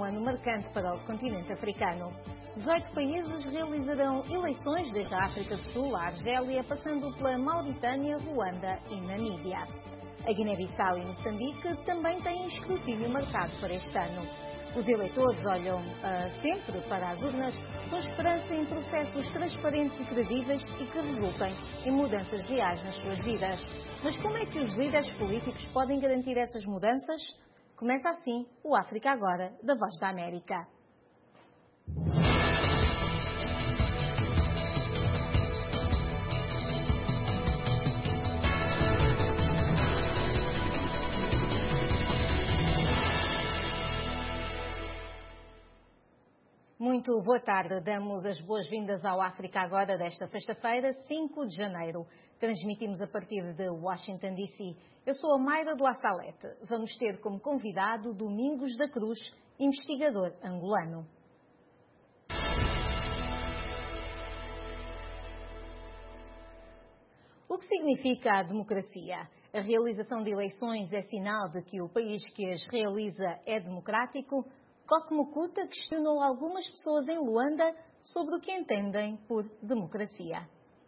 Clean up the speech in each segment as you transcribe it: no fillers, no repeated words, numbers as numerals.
ano marcante para o continente africano. 18 países realizarão eleições desde a África do Sul à Argélia, passando pela Mauritânia, Ruanda e Namíbia. A Guiné-Bissau e Moçambique também têm escrutínio marcado para este ano. Os eleitores olham sempre para as urnas com esperança em processos transparentes e credíveis e que resultem em mudanças reais nas suas vidas. Mas como é que os líderes políticos podem garantir essas mudanças? Começa assim o África Agora, da Voz da América. Muito boa tarde. Damos as boas-vindas ao África Agora desta sexta-feira, 5 de janeiro. Transmitimos a partir de Washington, D.C. Eu sou a Mayra de La Salete. Vamos ter como convidado Domingos da Cruz, investigador angolano. O que significa a democracia? A realização de eleições é sinal de que o país que as realiza é democrático? Koke Mukuta questionou algumas pessoas em Luanda sobre o que entendem por democracia.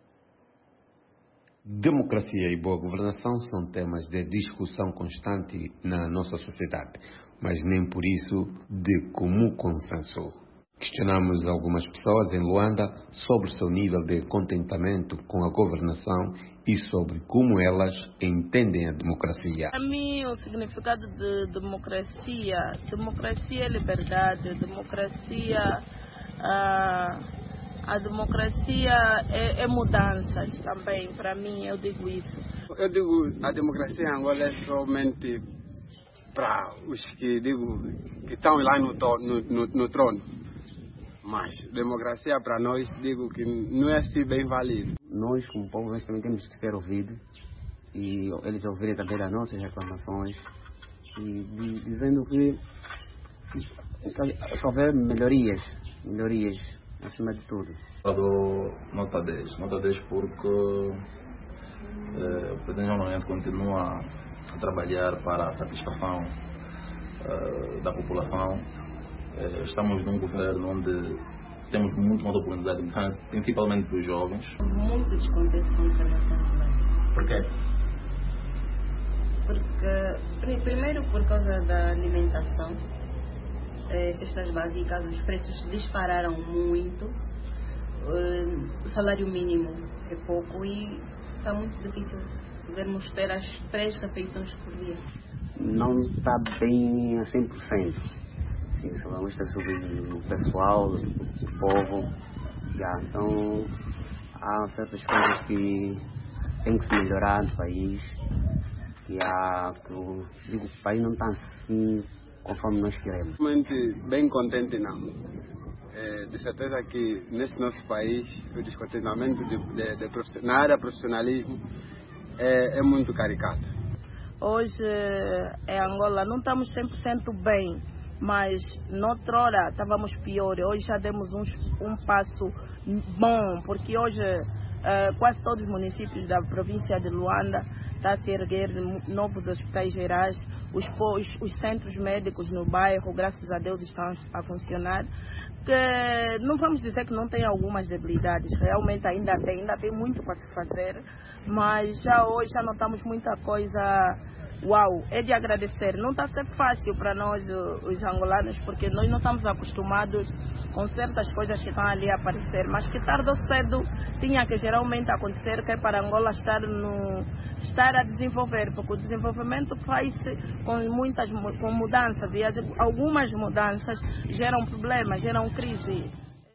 Democracia e boa governação são temas de discussão constante na nossa sociedade, mas nem por isso de comum consenso. Questionamos algumas pessoas em Luanda sobre o seu nível de contentamento com a governação e sobre como elas entendem a democracia. Para mim, o significado de democracia é liberdade, a democracia é mudanças também. Para mim, eu digo isso. Eu digo a democracia em Angola é somente para os que estão lá no trono. Mas democracia para nós, digo que não é assim bem válido. Nós, como povo, nós também temos que ser ouvidos e eles ouvirem também as nossas reclamações e dizendo que houver melhorias acima de tudo. Eu dou nota 10 porque o presidente João Lourenço continua a trabalhar para a satisfação da população. Estamos num governo onde temos muito mais oportunidade, principalmente para os jovens. Muito descontente com a governação. Por quê? Porque, primeiro, por causa da alimentação, cestas básicas, os preços dispararam muito, o salário mínimo é pouco e está muito difícil podermos ter as 3 refeições por dia. Não está bem a 100%. Vamos ter sobre o pessoal, o povo. Então, há certas coisas que tem que se melhorar no país. O país não está assim conforme nós queremos. Realmente bem contente não. De certeza que nesse nosso país o descontentamento na área profissionalismo é muito caricato. Hoje em Angola não estamos 100% bem. Mas noutrora estávamos pior. Hoje já demos um passo bom, porque hoje quase todos os municípios da província de Luanda estão a se erguer novos hospitais gerais. Os centros médicos no bairro, graças a Deus, estão a funcionar. Que não vamos dizer que não tem algumas debilidades, realmente ainda tem muito para se fazer, mas já hoje já notamos muita coisa. Uau, é de agradecer. Não está a ser fácil para nós, os angolanos, porque nós não estamos acostumados com certas coisas que estão ali a aparecer, mas que tarde ou cedo tinha que geralmente acontecer, que é para Angola estar a desenvolver, porque o desenvolvimento faz-se com mudanças e algumas mudanças geram problemas, geram crise.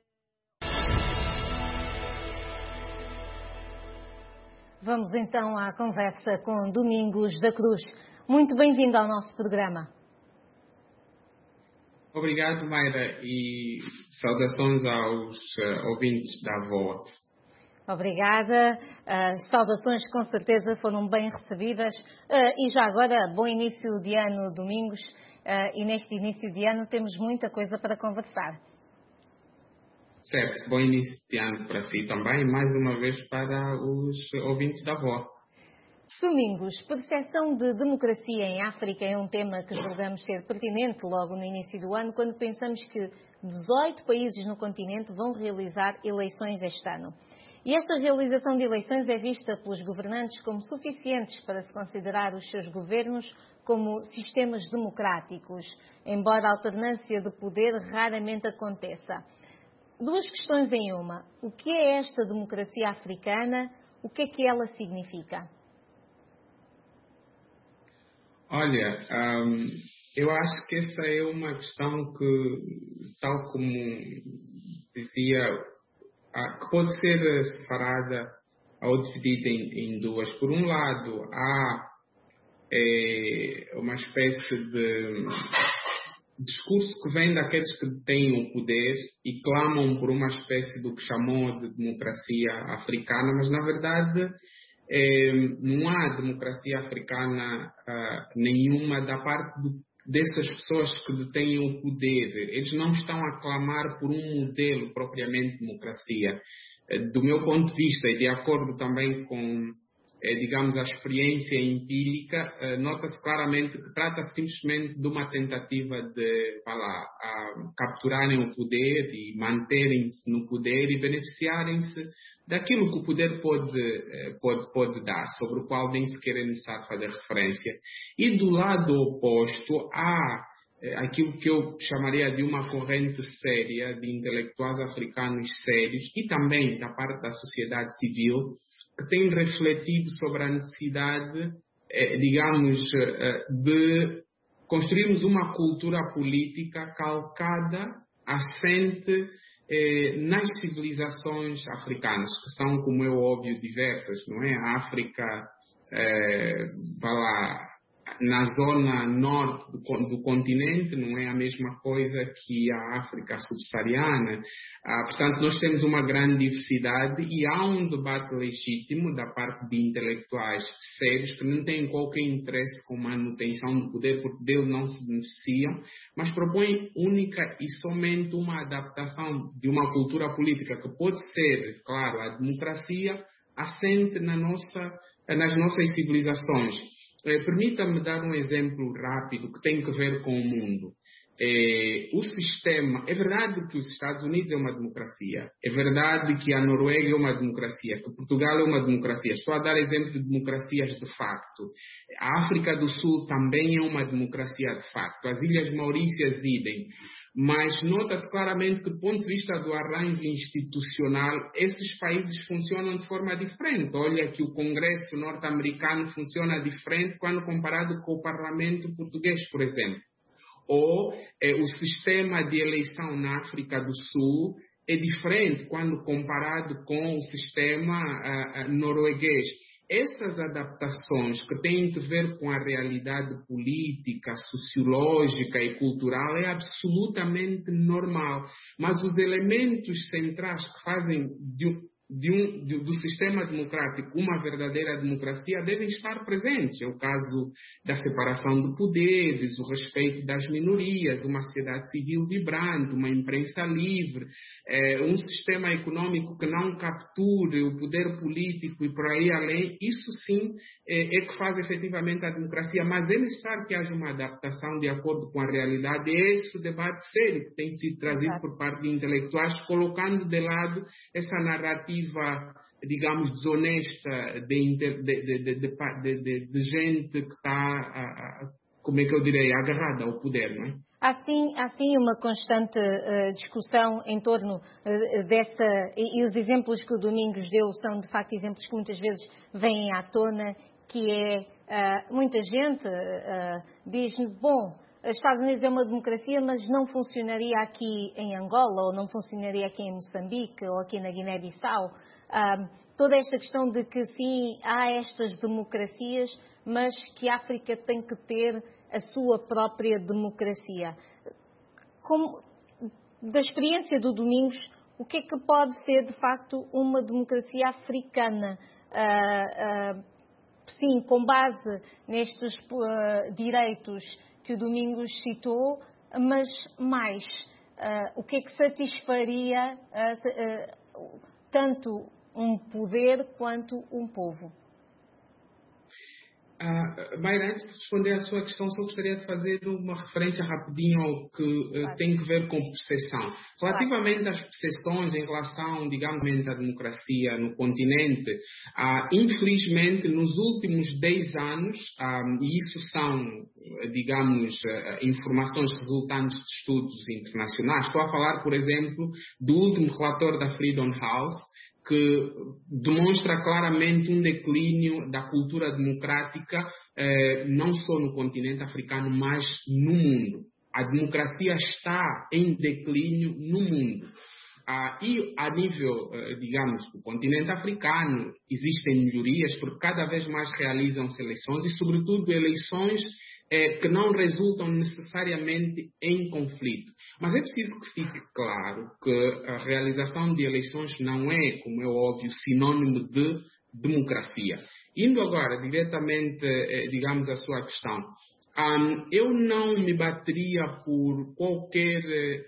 Vamos então à conversa com Domingos da Cruz. Muito bem-vindo ao nosso programa. Obrigado, Mayra, e saudações aos ouvintes da VOA. Obrigada. Saudações com certeza foram bem recebidas. E já agora, bom início de ano, Domingos. E neste início de ano temos muita coisa para conversar. Certo, bom início de ano para si também e mais uma vez para os ouvintes da VOA. Domingos, percepção de democracia em África é um tema que julgamos ser pertinente logo no início do ano, quando pensamos que 18 países no continente vão realizar eleições este ano. E esta realização de eleições é vista pelos governantes como suficientes para se considerar os seus governos como sistemas democráticos, embora a alternância de poder raramente aconteça. Duas questões em uma. O que é esta democracia africana? O que é que ela significa? Olha, eu acho que essa é uma questão que, tal como dizia, que pode ser separada ou dividida em duas. Por um lado, há uma espécie de discurso que vem daqueles que têm o poder e clamam por uma espécie do que chamou de democracia africana, mas na verdade não há democracia africana nenhuma da parte dessas pessoas que detêm o poder. Eles não estão a clamar por um modelo propriamente de democracia. Do meu ponto de vista, e de acordo também com, digamos, a experiência empírica, nota-se claramente que trata-se simplesmente de uma tentativa de, capturarem o poder e manterem-se no poder e beneficiarem-se daquilo que o poder pode dar, sobre o qual nem sequer é necessário fazer referência. E do lado oposto, há aquilo que eu chamaria de uma corrente séria de intelectuais africanos sérios e também da parte da sociedade civil, que tem refletido sobre a necessidade, digamos, de construirmos uma cultura política calcada, assente nas civilizações africanas, que são, como é óbvio, diversas, não é? A África, na zona norte do continente não é a mesma coisa que a África subsaariana. Portanto, nós temos uma grande diversidade e há um debate legítimo da parte de intelectuais sérios que não têm qualquer interesse com a manutenção do poder, porque dele não se beneficiam, mas propõem única e somente uma adaptação de uma cultura política que pode ser, claro, a democracia assente nas nossas civilizações. Permita-me dar um exemplo rápido que tem que ver com o mundo. O sistema, é verdade que os Estados Unidos é uma democracia, é verdade que a Noruega é uma democracia, que Portugal é uma democracia. Estou a dar exemplo de democracias de facto. A África do Sul também é uma democracia de facto. As Ilhas Maurícias idem. Mas nota-se claramente que, do ponto de vista do arranjo institucional, esses países funcionam de forma diferente. Olha que o Congresso norte-americano funciona diferente quando comparado com o Parlamento português, por exemplo. Ou o sistema de eleição na África do Sul é diferente quando comparado com o sistema norueguês. Essas adaptações que têm que ver com a realidade política, sociológica e cultural é absolutamente normal. Mas os elementos centrais que fazem do sistema democrático uma verdadeira democracia devem estar presentes. É o caso da separação de poderes, o respeito das minorias, uma sociedade civil vibrante, uma imprensa livre, um sistema econômico que não capture o poder político e por aí além. Isso sim é que faz efetivamente a democracia, mas é necessário que haja uma adaptação de acordo com a realidade. É esse o debate sério que tem sido trazido por parte de intelectuais, colocando de lado essa narrativa, digamos, desonesta de gente que está, como é que eu direi, agarrada ao poder, não é? Há sim uma constante discussão em torno dessa, e os exemplos que o Domingos deu são de facto exemplos que muitas vezes vêm à tona, que é, muita gente diz, bom, os Estados Unidos é uma democracia, mas não funcionaria aqui em Angola, ou não funcionaria aqui em Moçambique, ou aqui na Guiné-Bissau. Toda esta questão de que sim, há estas democracias, mas que a África tem que ter a sua própria democracia. Da experiência do Domingos, o que é que pode ser de facto uma democracia africana? Sim, com base nestes direitos que o Domingos citou, mas mais, o que é que satisfaria tanto um poder quanto um povo? Mayra, antes de responder à sua questão, só gostaria de fazer uma referência rapidinho ao que tem que ver com percepção. Relativamente às percepções em relação, digamos, à democracia no continente, infelizmente, nos últimos 10 anos, e isso são, digamos, informações resultantes de estudos internacionais, estou a falar, por exemplo, do último relatório da Freedom House, que demonstra claramente um declínio da cultura democrática, não só no continente africano, mas no mundo. A democracia está em declínio no mundo. E a nível, digamos, do continente africano, existem melhorias, porque cada vez mais realizam-se eleições e, sobretudo, eleições que não resultam necessariamente em conflito. Mas é preciso que fique claro que a realização de eleições não é, como é óbvio, sinônimo de democracia. Indo agora diretamente, digamos, à sua questão, eu não me bateria por qualquer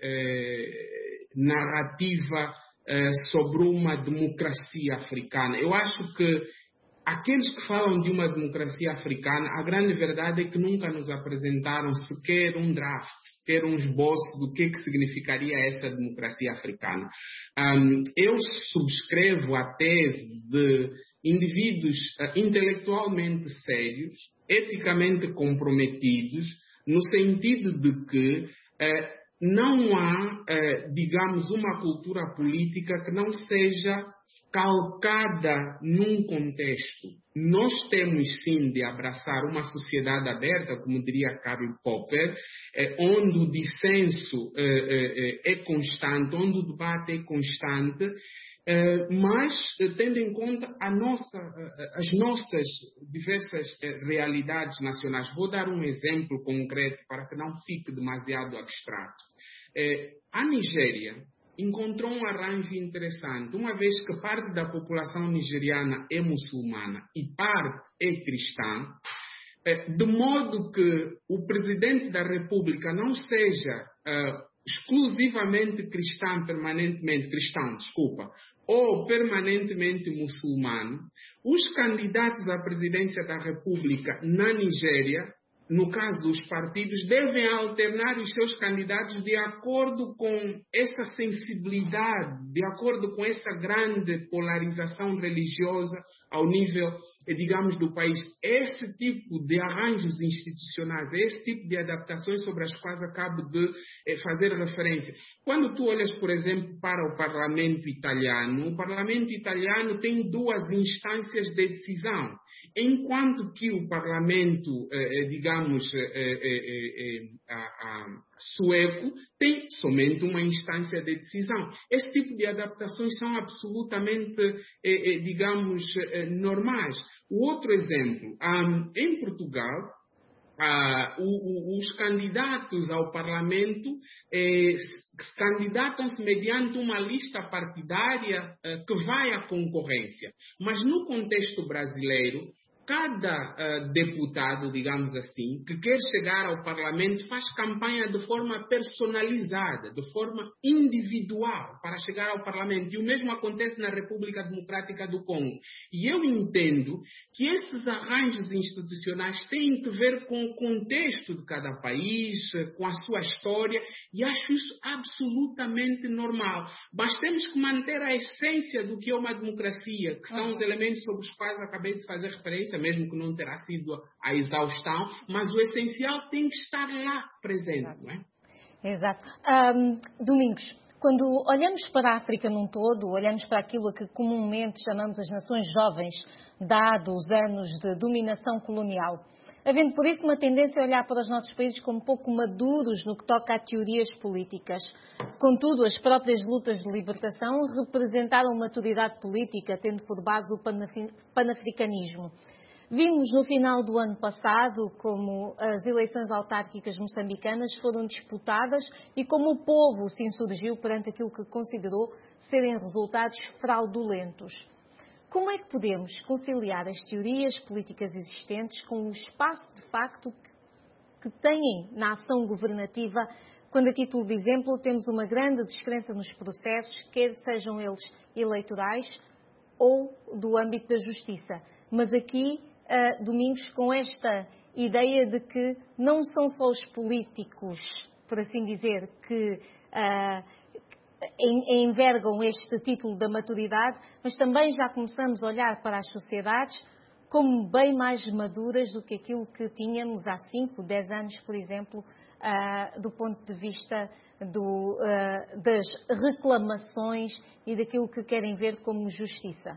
narrativa sobre uma democracia africana. Eu acho que aqueles que falam de uma democracia africana, a grande verdade é que nunca nos apresentaram sequer um draft, sequer um esboço do que significaria essa democracia africana. Eu subscrevo a tese de indivíduos intelectualmente sérios, eticamente comprometidos, no sentido de que não há, digamos, uma cultura política que não seja calcada num contexto. Nós temos sim de abraçar uma sociedade aberta, como diria Karl Popper, onde o dissenso é constante, onde o debate é constante, mas tendo em conta as nossas diversas realidades nacionais. Vou dar um exemplo concreto para que não fique demasiado abstrato. A Nigéria encontrou um arranjo interessante, uma vez que parte da população nigeriana é muçulmana e parte é cristã, de modo que o presidente da República não seja exclusivamente cristão, ou permanentemente muçulmano. Os candidatos à presidência da República na Nigéria, no caso os partidos, devem alternar os seus candidatos de acordo com essa sensibilidade, de acordo com essa grande polarização religiosa ao nível, digamos, do país. Esse tipo de arranjos institucionais, esse tipo de adaptações sobre as quais acabo de fazer referência. Quando tu olhas, por exemplo, para o Parlamento italiano tem 2 instâncias de decisão, enquanto que o Parlamento, digamos, sueco tem somente uma instância de decisão. Esse tipo de adaptações são absolutamente, digamos, normais. O outro exemplo, em Portugal, os candidatos ao Parlamento candidatam-se mediante uma lista partidária que vai à concorrência. Mas no contexto brasileiro, cada deputado, digamos assim, que quer chegar ao Parlamento faz campanha de forma personalizada, de forma individual para chegar ao Parlamento. E o mesmo acontece na República Democrática do Congo. E eu entendo que esses arranjos institucionais têm que ver com o contexto de cada país, com a sua história, e acho isso absolutamente normal. Mas temos que manter a essência do que é uma democracia, que são os elementos sobre os quais acabei de fazer referência, mesmo que não terá sido a exaustão, mas o essencial tem que estar lá presente. Exato. Não é? Exato. Domingos, quando olhamos para a África num todo, olhamos para aquilo que comumente chamamos as nações jovens, dados os anos de dominação colonial, havendo por isso uma tendência a olhar para os nossos países como pouco maduros no que toca a teorias políticas. Contudo, as próprias lutas de libertação representaram maturidade política, tendo por base o panafricanismo. Vimos no final do ano passado como as eleições autárquicas moçambicanas foram disputadas e como o povo se insurgiu perante aquilo que considerou serem resultados fraudulentos. Como é que podemos conciliar as teorias políticas existentes com o espaço de facto que têm na ação governativa, quando a título de exemplo temos uma grande descrença nos processos, quer sejam eles eleitorais ou do âmbito da justiça? Mas aqui Domingos, com esta ideia de que não são só os políticos, por assim dizer, que envergam este título da maturidade, mas também já começamos a olhar para as sociedades como bem mais maduras do que aquilo que tínhamos há 5, 10 anos, por exemplo, do ponto de vista das reclamações e daquilo que querem ver como justiça.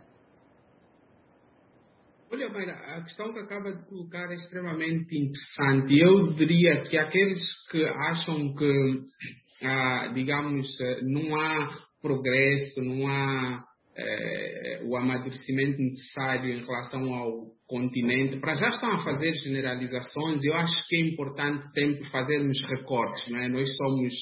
Olha, Mayra, a questão que acaba de colocar é extremamente interessante. Eu diria que aqueles que acham que, digamos, não há progresso, não há o amadurecimento necessário em relação ao continente, para já estão a fazer generalizações. Eu acho que é importante sempre fazermos recortes, não é? Nós somos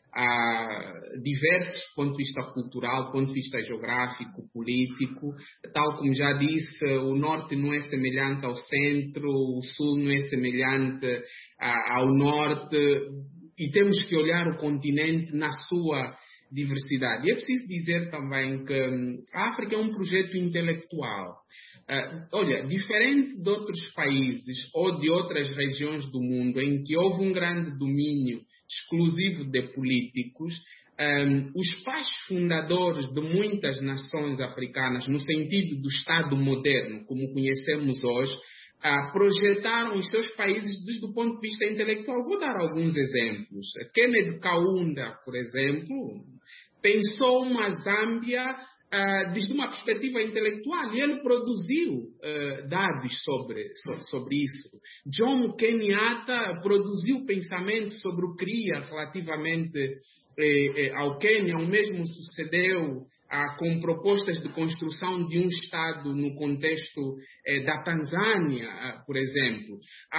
diversos do ponto de vista cultural, do ponto de vista geográfico, político. Tal como já disse, o norte não é semelhante ao centro, o sul não é semelhante ao norte, e temos que olhar o continente na sua diversidade. E é preciso dizer também que a África é um projeto intelectual. Olha, diferente de outros países ou de outras regiões do mundo em que houve um grande domínio exclusivo de políticos, os pais fundadores de muitas nações africanas, no sentido do Estado moderno, como conhecemos hoje, projetaram os seus países desde o ponto de vista intelectual. Vou dar alguns exemplos. Kennedy Kaunda, por exemplo, pensou uma Zâmbia desde uma perspectiva intelectual, e ele produziu dados sobre isso. Jomo Kenyatta produziu pensamento sobre o CRIA relativamente ao Quênia. O mesmo sucedeu com propostas de construção de um Estado no contexto da Tanzânia, por exemplo.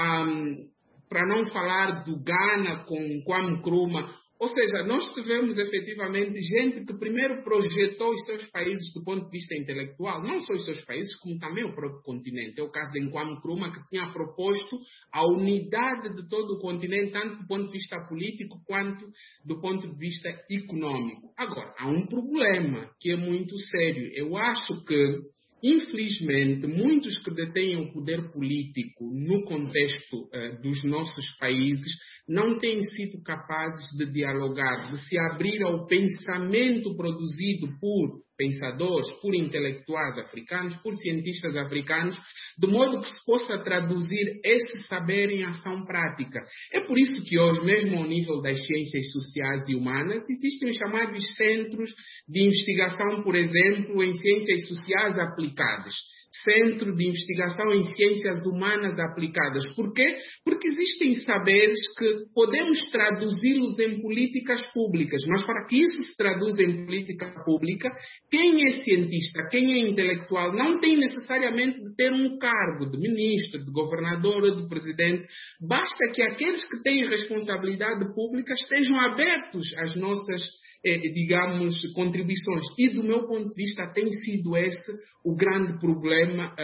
Para não falar do Ghana com Kwame Nkrumah. Ou seja, nós tivemos efetivamente gente que primeiro projetou os seus países do ponto de vista intelectual, não só os seus países, como também o próprio continente. É o caso de Kwame Nkrumah, que tinha proposto a unidade de todo o continente, tanto do ponto de vista político quanto do ponto de vista econômico. Agora, há um problema que é muito sério. Eu acho que, infelizmente, muitos que detêm o poder político no contexto dos nossos países não têm sido capazes de dialogar, de se abrir ao pensamento produzido por pensadores, por intelectuais africanos, por cientistas africanos, de modo que se possa traduzir esse saber em ação prática. É por isso que hoje, mesmo ao nível das ciências sociais e humanas, existem os chamados centros de investigação, por exemplo, em ciências sociais aplicadas. Centro de investigação em ciências humanas aplicadas. Por quê? Porque existem saberes que podemos traduzi-los em políticas públicas, mas para que isso se traduza em política pública, quem é cientista, quem é intelectual, não tem necessariamente de ter um cargo de ministro, de governador ou de presidente. Basta que aqueles que têm responsabilidade pública estejam abertos às nossas digamos, contribuições. E, do meu ponto de vista, tem sido esse o grande problema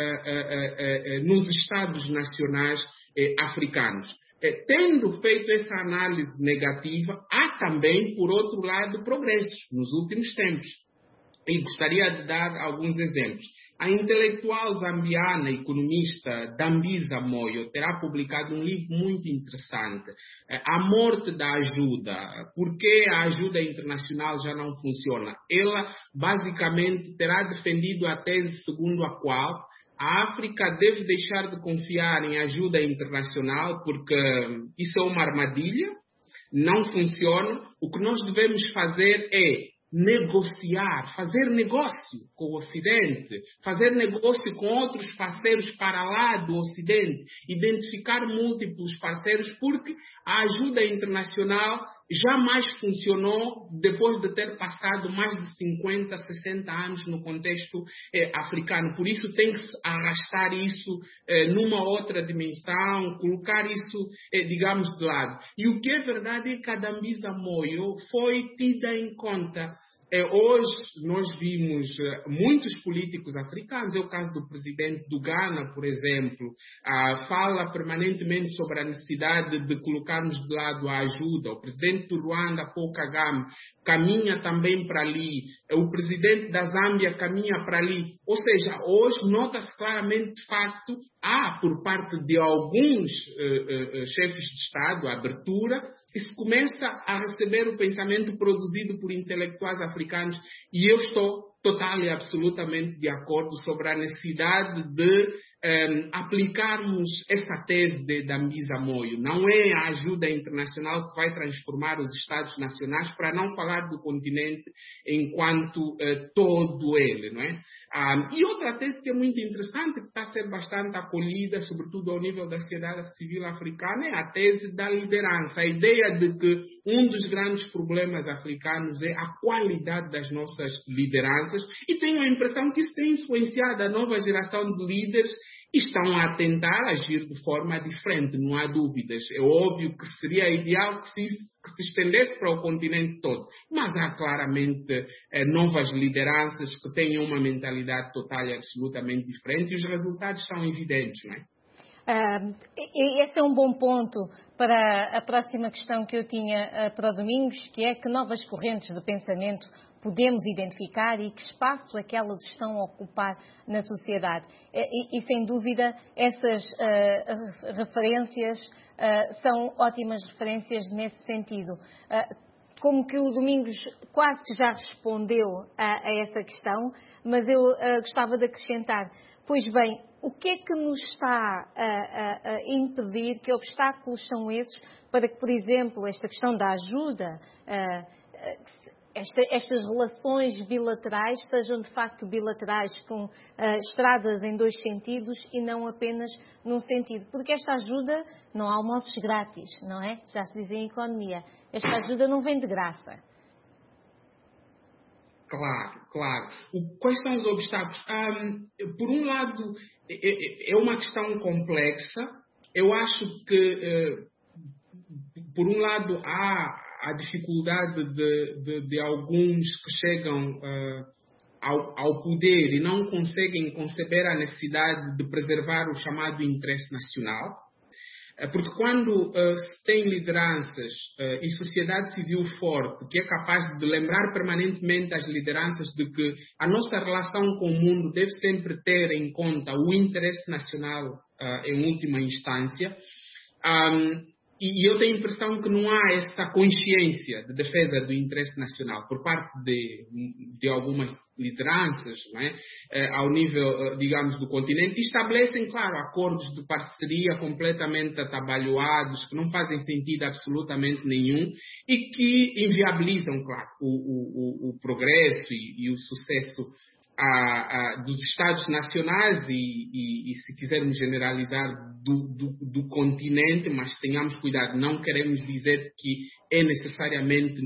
nos Estados nacionais africanos. Tendo feito essa análise negativa, há também, por outro lado, progressos nos últimos tempos. E gostaria de dar alguns exemplos. A intelectual zambiana, economista Dambisa Moyo, terá publicado um livro muito interessante, A Morte da Ajuda. Por que a ajuda internacional já não funciona? Ela, basicamente, terá defendido a tese segundo a qual a África deve deixar de confiar em ajuda internacional, porque isso é uma armadilha, não funciona. O que nós devemos fazer é negociar, fazer negócio com o Ocidente, fazer negócio com outros parceiros para lá do Ocidente, identificar múltiplos parceiros, porque a ajuda internacional jamais funcionou depois de ter passado mais de 50, 60 anos no contexto africano. Por isso tem que arrastar isso numa outra dimensão, colocar isso, digamos, de lado. E o que é verdade é que a Dambisa Moyo foi tida em conta. Hoje nós vimos muitos políticos africanos, é o caso do presidente do Ghana, por exemplo, fala permanentemente sobre a necessidade de colocarmos de lado a ajuda. O presidente do Ruanda, Paul Kagame, caminha também para ali. O presidente da Zâmbia caminha para ali. Ou seja, hoje nota-se claramente, de facto, há, por parte de alguns chefes de Estado, a abertura, e se começa a receber o pensamento produzido por intelectuais africanos, e eu estou total e absolutamente de acordo sobre a necessidade de aplicarmos essa tese da Mbisa Moyo. Não é a ajuda internacional que vai transformar os Estados nacionais, para não falar do continente enquanto todo ele, não é? E outra tese que é muito interessante, que está a ser bastante acolhida, sobretudo ao nível da sociedade civil africana, é a tese da liderança. A ideia de que um dos grandes problemas africanos é a qualidade das nossas lideranças, e tenho a impressão que isso tem influenciado a nova geração de líderes e estão a tentar agir de forma diferente, não há dúvidas. É óbvio que seria ideal que se estendesse para o continente todo, mas há claramente novas lideranças que tenham uma mentalidade total e absolutamente diferente, e os resultados são evidentes, não é? Esse é um bom ponto para a próxima questão que eu tinha para o Domingos, que é que novas correntes de pensamento podemos identificar e que espaço é que elas estão a ocupar na sociedade. E sem dúvida, essas referências são ótimas referências nesse sentido. Como que o Domingos quase que já respondeu a essa questão, mas eu gostava de acrescentar. Pois bem, o que é que nos está a impedir, que obstáculos são esses para que, por exemplo, esta questão da ajuda, estas relações bilaterais sejam de facto bilaterais, com estradas em dois sentidos e não apenas num sentido? Porque esta ajuda, não há almoços grátis, não é? Já se diz em economia. Esta ajuda não vem de graça. Claro. Quais são os obstáculos? Por um lado, é uma questão complexa. Eu acho que, por um lado, há a dificuldade de alguns que chegam ao poder e não conseguem conceber a necessidade de preservar o chamado interesse nacional. Porque quando se tem lideranças e sociedade civil forte, que é capaz de lembrar permanentemente às lideranças de que a nossa relação com o mundo deve sempre ter em conta o interesse nacional em última instância, e eu tenho a impressão que não há essa consciência de defesa do interesse nacional por parte de algumas lideranças, não é? Ao nível, digamos, do continente, e estabelecem, claro, acordos de parceria completamente atabalhoados, que não fazem sentido absolutamente nenhum e que inviabilizam, claro, o progresso e o sucesso dos Estados nacionais e, se quisermos generalizar, do continente, mas tenhamos cuidado, não queremos dizer que é necessariamente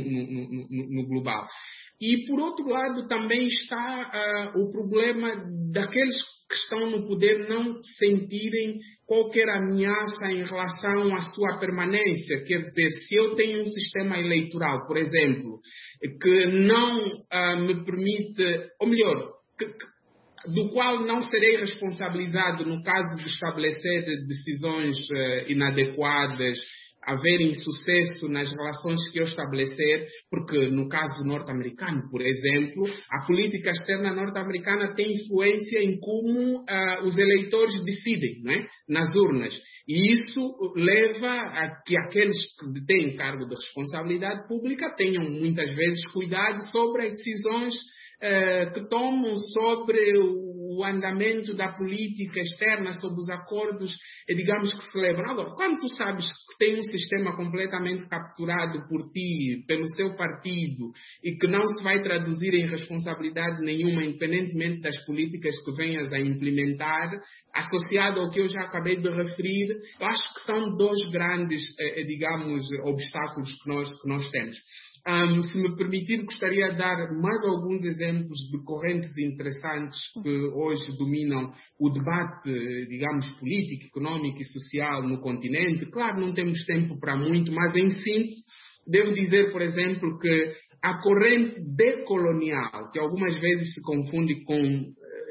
no global. E, por outro lado, também está o problema daqueles que estão no poder não sentirem qualquer ameaça em relação à sua permanência. Quer dizer, se eu tenho um sistema eleitoral, por exemplo, que não me permite, ou melhor, do qual não serei responsabilizado no caso de estabelecer decisões inadequadas, haver insucesso nas relações que eu estabelecer, porque no caso norte-americano, por exemplo, a política externa norte-americana tem influência em como os eleitores decidem, não é? Nas urnas. E isso leva a que aqueles que detêm cargo de responsabilidade pública tenham muitas vezes cuidado sobre as decisões que tomam sobre o andamento da política externa, sobre os acordos, digamos, que se celebram. Agora, quando tu sabes que tem um sistema completamente capturado por ti, pelo seu partido, e que não se vai traduzir em responsabilidade nenhuma, independentemente das políticas que venhas a implementar, associado ao que eu já acabei de referir, eu acho que são dois grandes, digamos, obstáculos que nós temos. Se me permitir, gostaria de dar mais alguns exemplos de correntes interessantes que hoje dominam o debate, digamos, político, económico e social no continente. Claro, não temos tempo para muito, mas em síntese, devo dizer, por exemplo, que a corrente decolonial, que algumas vezes se confunde com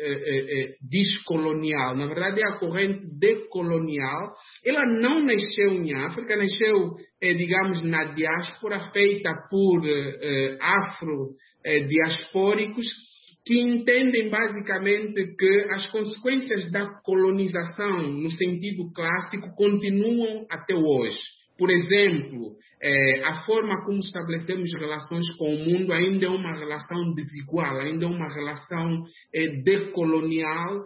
descolonial, na verdade é a corrente decolonial. Ela não nasceu em África, nasceu, digamos, na diáspora, feita por afro-diaspóricos, que entendem basicamente que as consequências da colonização, no sentido clássico, continuam até hoje. Por exemplo, a forma como estabelecemos relações com o mundo ainda é uma relação desigual, ainda é uma relação decolonial,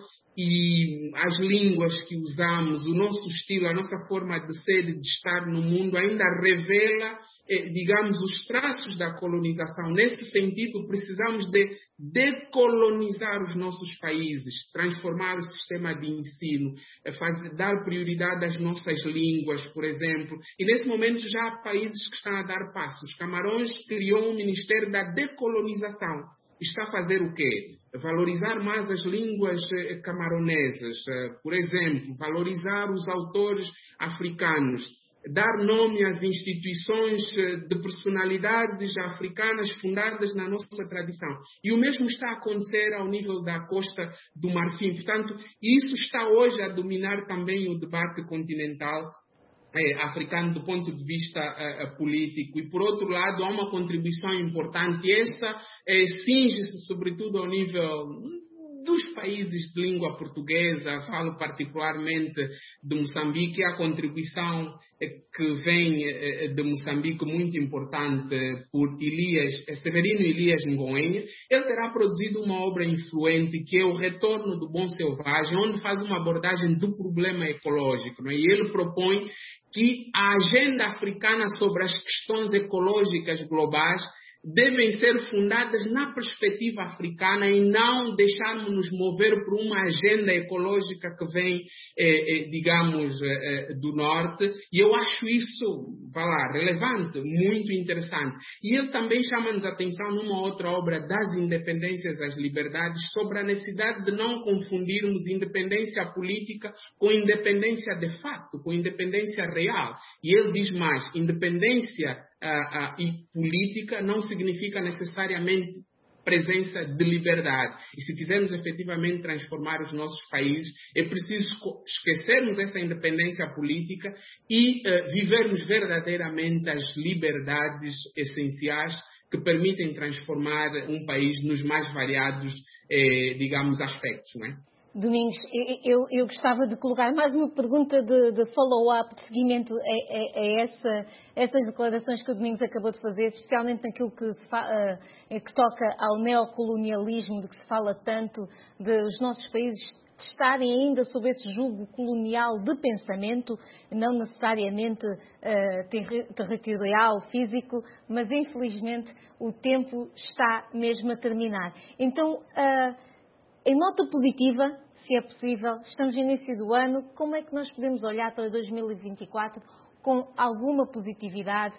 e as línguas que usamos, o nosso estilo, a nossa forma de ser e de estar no mundo ainda revela, digamos, os traços da colonização. Nesse sentido, precisamos de decolonizar os nossos países, transformar o sistema de ensino, dar prioridade às nossas línguas, por exemplo. E nesse momento já há países que estão a dar passos. Camarões criou um Ministério da Decolonização. Está a fazer o quê? Valorizar mais as línguas camaronesas, por exemplo, valorizar os autores africanos, dar nome às instituições de personalidades africanas fundadas na nossa tradição. E o mesmo está a acontecer ao nível da Costa do Marfim. Portanto, isso está hoje a dominar também o debate continental africano do ponto de vista político. E, por outro lado, há uma contribuição importante. Essa cinge-se, sobretudo, ao nível dos países de língua portuguesa. Falo particularmente de Moçambique. A contribuição que vem de Moçambique, muito importante, por Severino Elias Ngoenha. Ele terá produzido uma obra influente, que é O Retorno do Bom Selvagem, onde faz uma abordagem do problema ecológico, não é? E ele propõe que a agenda africana sobre as questões ecológicas globais devem ser fundadas na perspectiva africana e não deixarmos-nos mover por uma agenda ecológica que vem, digamos, do norte. E eu acho isso, relevante, muito interessante. E ele também chama-nos a atenção numa outra obra, Das Independências às Liberdades, sobre a necessidade de não confundirmos independência política com independência de fato, com independência real. E ele diz mais, independência e política não significa necessariamente presença de liberdade. E se quisermos efetivamente transformar os nossos países, é preciso esquecermos essa independência política e vivermos verdadeiramente as liberdades essenciais que permitem transformar um país nos mais variados, digamos, aspectos, não é? Domingos, eu gostava de colocar mais uma pergunta de follow-up, de seguimento a essas declarações que o Domingos acabou de fazer, especialmente naquilo que toca ao neocolonialismo, de que se fala tanto, de os nossos países estarem ainda sob esse jugo colonial de pensamento, não necessariamente territorial, físico, mas infelizmente o tempo está mesmo a terminar. Então, em nota positiva, se é possível, estamos no início do ano, como é que nós podemos olhar para 2024 com alguma positividade,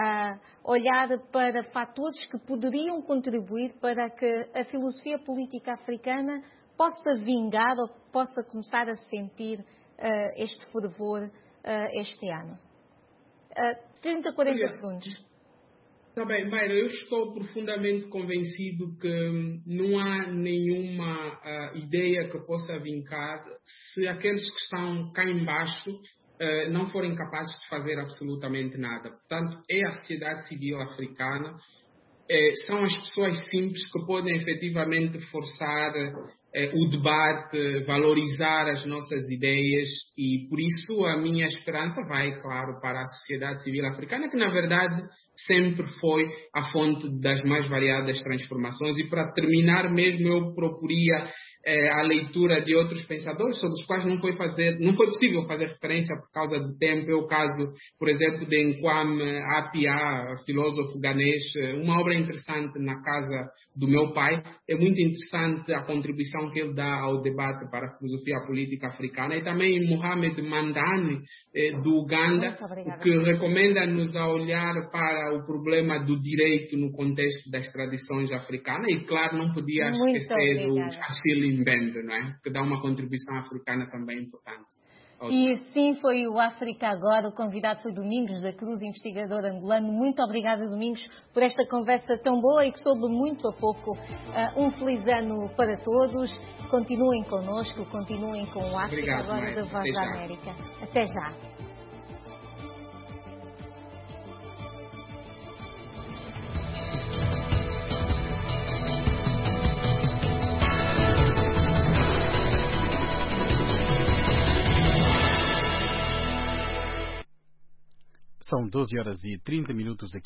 olhar para fatores que poderiam contribuir para que a filosofia política africana possa vingar ou possa começar a sentir este fervor este ano? 30, 40 segundos. Está bem, Mayra, eu estou profundamente convencido que não há nenhuma ideia que possa vincar se aqueles que estão cá embaixo não forem capazes de fazer absolutamente nada. Portanto, é a sociedade civil africana, são as pessoas simples que podem efetivamente forçar o debate, valorizar as nossas ideias, e por isso a minha esperança vai, claro, para a sociedade civil africana, que na verdade sempre foi a fonte das mais variadas transformações. E para terminar mesmo, eu proporia a leitura de outros pensadores sobre os quais não foi possível fazer referência por causa do tempo. É o caso, por exemplo, de Nkwame Appiah, filósofo ganês, uma obra interessante na casa do meu pai. É muito interessante a contribuição que ele dá ao debate para a filosofia política africana. E também Mohamed Mandani, do Uganda, que recomenda-nos a olhar para o problema do direito no contexto das tradições africanas. E, claro, não podia esquecer o Achille Mbembe, não é? Que dá uma contribuição africana também importante. E assim foi o África Agora. O convidado foi Domingos da Cruz, investigador angolano. Muito obrigada, Domingos, por esta conversa tão boa e que soube muito a pouco. Um feliz ano para todos. Continuem connosco, continuem com o África Agora da Voz da América. Até já. São 12 horas e 30 minutos aqui.